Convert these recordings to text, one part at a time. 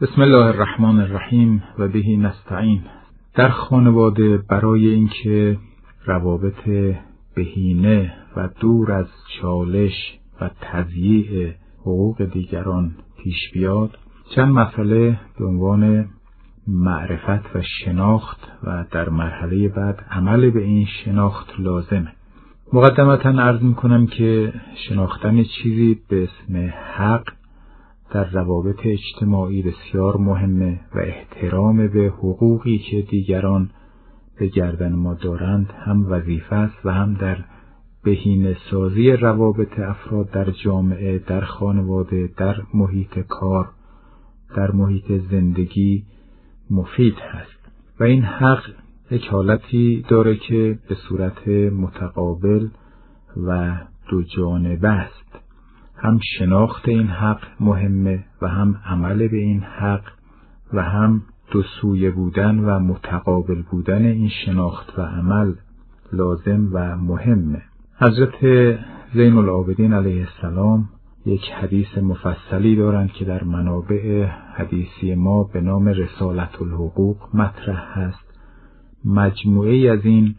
بسم الله الرحمن الرحیم و به نستعین. در خانواده برای اینکه روابط بهینه و دور از چالش و تضییع حقوق دیگران پیش بیاد، چند مسئله به عنوان معرفت و شناخت و در مرحله بعد عمل به این شناخت لازمه. مقدمتاً عرض میکنم که شناختن چیزی به اسم حق در روابط اجتماعی بسیار مهمه و احترام به حقوقی که دیگران به گردن ما دارند هم وظیفه است و هم در بهینه سازی روابط افراد در جامعه، در خانواده، در محیط کار، در محیط زندگی مفید هست. و این حق یک حالتی داره که به صورت متقابل و دو جانبه است. هم شناخت این حق مهمه و هم عمل به این حق و هم دو سویه بودن و متقابل بودن این شناخت و عمل لازم و مهمه. حضرت زین العابدین علیه السلام یک حدیث مفصلی دارند که در منابع حدیثی ما به نام رسالة الحقوق مطرح هست. مجموعه از این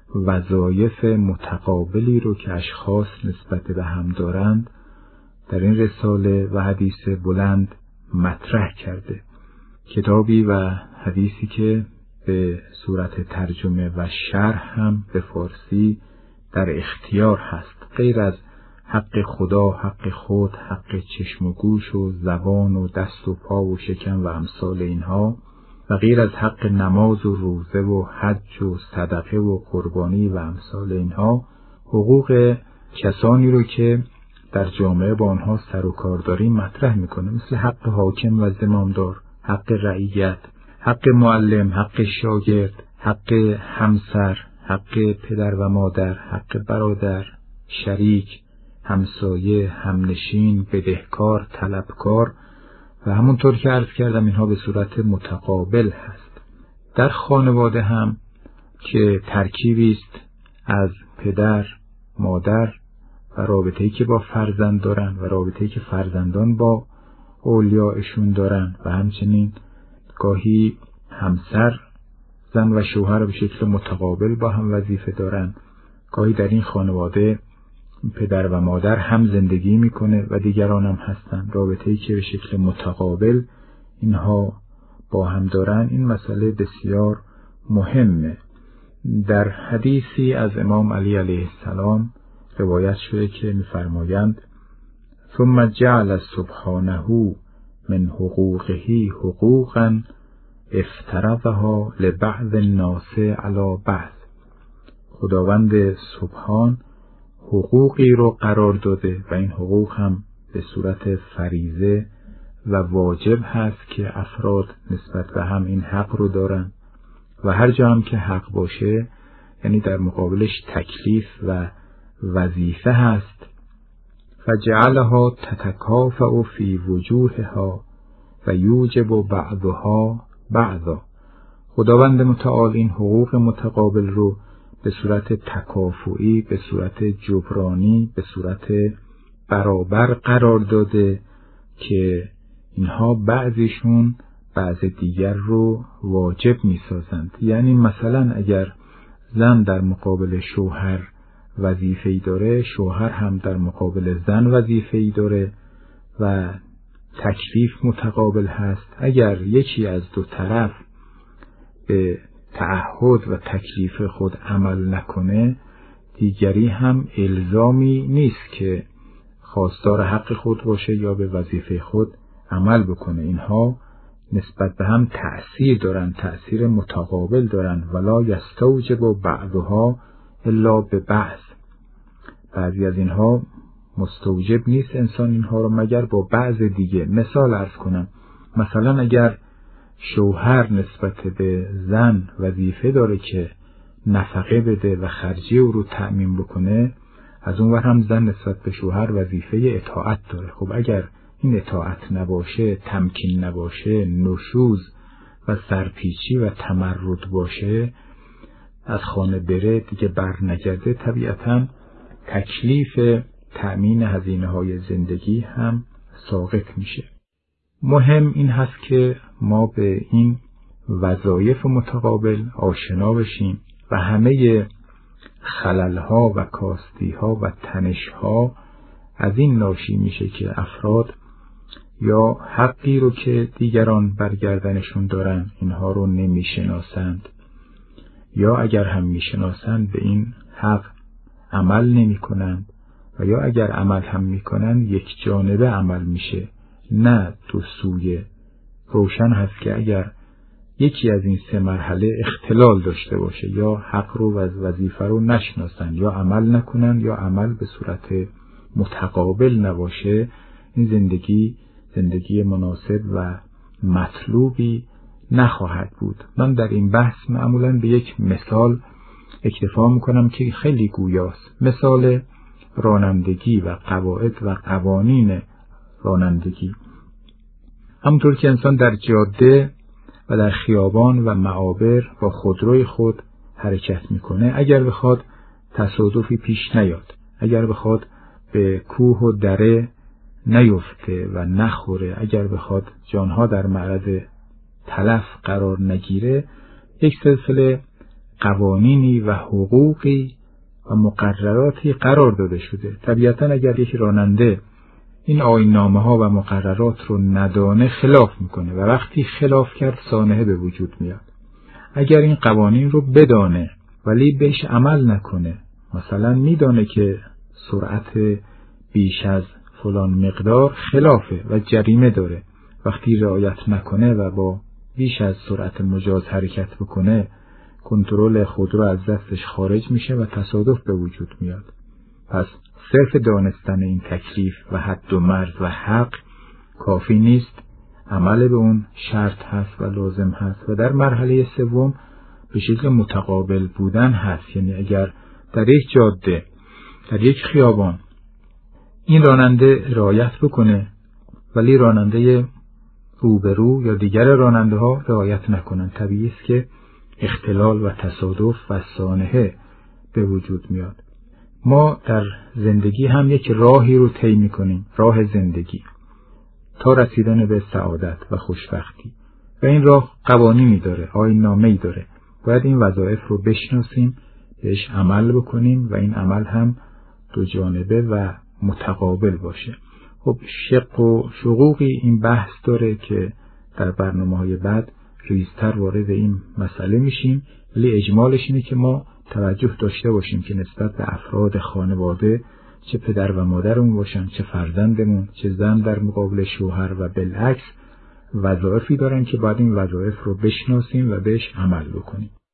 وظایف متقابلی رو که اشخاص نسبت به هم دارند در این رساله و حدیث بلند مطرح کرده. کتابی و حدیثی که به صورت ترجمه و شرح هم به فارسی در اختیار هست. غیر از حق خدا، حق خود، حق چشم و گوش و زبان و دست و پا و شکم و امثال اینها و غیر از حق نماز و روزه و حج و صدقه و قربانی و امثال اینها، حقوق کسانی رو که در جامعه با آنها سر و کار داریم مطرح میکنه، مثل حق حاکم و زمامدار، حق رعیت، حق معلم، حق شاگرد، حق همسر، حق پدر و مادر، حق برادر، شریک، همسایه، همنشین، بدهکار، طلبکار و همونطور که عرض کردم اینها به صورت متقابل هست. در خانواده هم که ترکیبی است از پدر، مادر و رابطه‌ای که با فرزند دارن و رابطه‌ای که فرزندان با اولیاءشون دارن و همچنین گاهی همسر، زن و شوهر به شکل متقابل با هم وظیفه دارن. گاهی در این خانواده پدر و مادر هم زندگی میکنه و دیگران هم هستن. رابطه‌ای که به شکل متقابل اینها با هم دارن، این مسئله بسیار مهمه. در حدیثی از امام علی علیه السلام روایت شده که می‌فرمایند ثم جعل سبحانه من حقوقه حقوقا افترضها لبعض الناس علی بعض. خداوند سبحان حقوقی رو قرار داده و این حقوق هم به صورت فریضه و واجب هست که افراد نسبت به هم این حق رو دارن و هر جا هم که حق باشه یعنی در مقابلش تکلیف و وظیفه هست. فجعلها تتکافأ فی وجوهها و یوجب بعضها بعضا. خداوند متعال این حقوق متقابل رو به صورت تکافؤی، به صورت جبرانی، به صورت برابر قرار داده که اینها بعضیشون بعض دیگر رو واجب می سازند. یعنی مثلا اگر زن در مقابل شوهر وظیفه‌ای داره، شوهر هم در مقابل زن وظیفه‌ای داره و تکلیف متقابل هست. اگر یکی از دو طرف به تعهد و تکلیف خود عمل نکنه، دیگری هم الزامی نیست که خواستار حق خود باشه یا به وظیفه خود عمل بکنه. اینها نسبت به هم تأثیر دارن، تأثیر متقابل دارن. ولا یستوجب بعضها الا به بعض. بعضی از اینها مستوجب نیست انسان اینها رو مگر با بعض دیگه. مثال عرض کنم، مثلا اگر شوهر نسبت به زن وظیفه داره که نفقه بده و خرجی او رو تأمین بکنه، از اون ور هم زن نسبت به شوهر وظیفه اطاعت داره. خب اگر این اطاعت نباشه، تمکین نباشه، نشوز و سرپیچی و تمرد باشه، از خانه بره دیگه بر نگرده، طبیعتاً تکلیف تأمین هزینه‌های زندگی هم ساقط میشه. مهم این هست که ما به این وظایف متقابل آشنا بشیم و همه خلل‌ها و کاستی‌ها و تنش‌ها از این ناشی میشه که افراد یا حقی رو که دیگران بر گردنشون دارن اینها رو نمیشناسند، یا اگر هم میشناسند به این حق عمل نمی کنند، و یا اگر عمل هم میکنند یک جانبه عمل میشه، نه دو سویه. روشن هست که اگر یکی از این سه مرحله اختلال داشته باشه، یا حق رو و وظیفه رو نشناسن، یا عمل نکنن، یا عمل به صورت متقابل نباشه، این زندگی مناسب و مطلوبی نخواهد بود. من در این بحث معمولاً به یک مثال اکتفا میکنم که خیلی گویاست، مثال رانندگی و قواعد و قوانین رانندگی. همونطور که انسان در جاده و در خیابان و معابر با خودروی خود حرکت میکنه، اگر بخواد تصادفی پیش نیاد، اگر بخواد به کوه و دره نیفته و نخوره، اگر بخواد جانها در معرض تلف قرار نگیره، یک سلسله قوانینی و حقوقی و مقرراتی قرار داده شده. طبیعتا اگر یک راننده این آیین‌نامه‌ها و مقررات رو ندانه خلاف میکنه و وقتی خلاف کرد سانحه به وجود میاد. اگر این قوانین رو بدانه ولی بهش عمل نکنه، مثلا میدانه که سرعت بیش از فلان مقدار خلافه و جریمه داره، وقتی رعایت نکنه و با بیش از سرعت مجاز حرکت بکنه، کنترل خودرو از دستش خارج میشه و تصادف به وجود میاد. پس صرف دانستن این تکلیف و حد و مرز و حق کافی نیست، عمل به اون شرط هست و لازم هست. و در مرحله سوم به شکل متقابل بودن هست، یعنی اگر در یک جاده، در یک خیابان این راننده رعایت بکنه ولی راننده روبرو یا دیگر راننده ها رعایت نکنن، طبیعی است که اختلال و تصادف و سانحه به وجود میاد. ما در زندگی هم یک راهی رو طی می‌کنیم، راه زندگی، تا رسیدن به سعادت و خوشبختی، و این راه قوانینی داره، آیین‌نامه‌ای داره. باید این وظایف رو بشناسیم، بهش عمل بکنیم و این عمل هم دو جانبه و متقابل باشه. خب شق و شقوقی این بحث داره که در برنامه‌های بعد ریزتر وارد این مسئله میشیم، ولی اجمالش اینه که ما توجه داشته باشیم که نسبت به افراد خانواده، چه پدر و مادرمون باشن، چه فرزندمون، چه زن در مقابل شوهر و بالعکس، وظایفی دارن که باید این وظایف رو بشناسیم و بهش عمل بکنیم.